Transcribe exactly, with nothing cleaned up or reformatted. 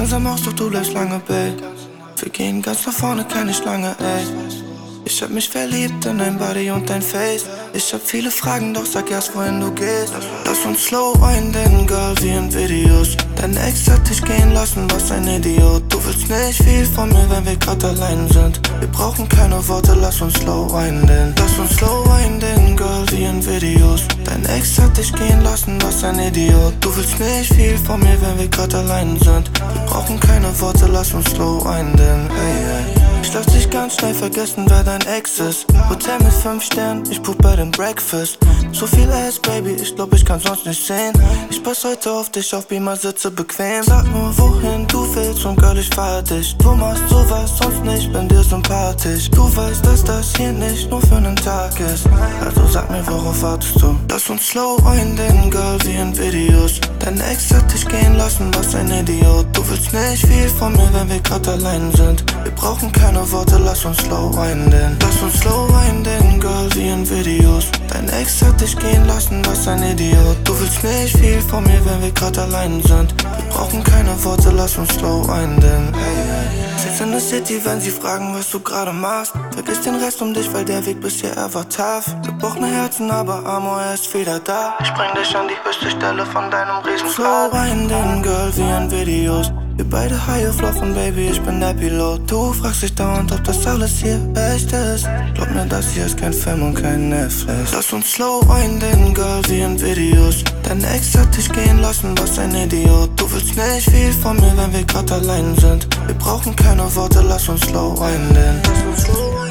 langsam aus, doch du bleibst lange, babe. Wir gehen ganz nach vorne, keine Schlange, ey. Ich hab mich verliebt in dein Body und dein Face. Ich hab viele Fragen, doch sag erst, wohin du gehst. Lass uns slow winden, Girl, wie in Videos. Dein Ex hat dich gehen lassen, was ein Idiot. Du willst nicht viel von mir, wenn wir grad allein sind. Wir brauchen keine Worte, lass uns slow winden. Lass uns slow winden, Girl, wie in Videos. Dein Ex hat dich gehen lassen, was ein Idiot. Du willst nicht viel von mir, wenn wir grad allein sind. Wir brauchen keine Worte, lass uns slow winden, hey, hey. Ich lass dich ganz schnell vergessen, wer dein Ex ist. Hotel mit fünf Sternen, ich buch bei dem Breakfast. So viel Ass, Baby, ich glaub, ich kann sonst nicht sehen. Ich pass heute auf dich, auf Beamer, sitze bequem. Sag nur, wohin du willst und Girl, ich fahr dich. Du machst sowas sonst nicht, bin dir sympathisch. Du weißt, dass das hier nicht nur für nen Tag ist. Also sag mir, worauf wartest du? Lass uns slow winden, Girl, wie in Videos. Dein Ex hat dich gehen lassen, was ein Idiot. Du willst nicht viel von mir, wenn wir grad allein sind. Wir brauchen keine Worte, lass uns slow winden. Lass uns slow winden, Girl, wie in Videos. Dein Ex hat dich gehen lassen, was ein Idiot. Du willst nicht viel von mir, wenn wir grad allein sind. Wir brauchen keine Worte, lass uns slow winden, hey, hey. Sex in the City, wenn sie fragen, was du gerade machst. Vergiss den Rest um dich, weil der Weg bisher er war tough. Gebrochene Herzen, aber Amor, er ist wieder da. Ich bring dich an die höchste Stelle von deinem Riesen. Slow winden, Girl, wie in Videos. Wir beide high auf Laufen, Baby, ich bin der Pilot. Du fragst dich dauernd, ob das alles hier echt ist. Glaub mir, das hier ist kein Film und kein Netflix. Lass uns slow winden, Girl, wie in Videos. Dein Ex hat dich gehen lassen, was ein Idiot. Du willst nicht viel von mir, wenn wir grad allein sind. Wir brauchen keine Worte, lass uns slow winden.